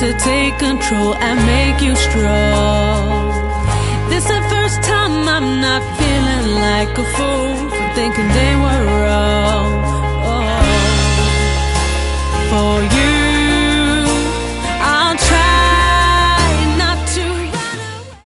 to take control and make you strong. This the first time I'm not feeling like a fool for thinking they were wrong.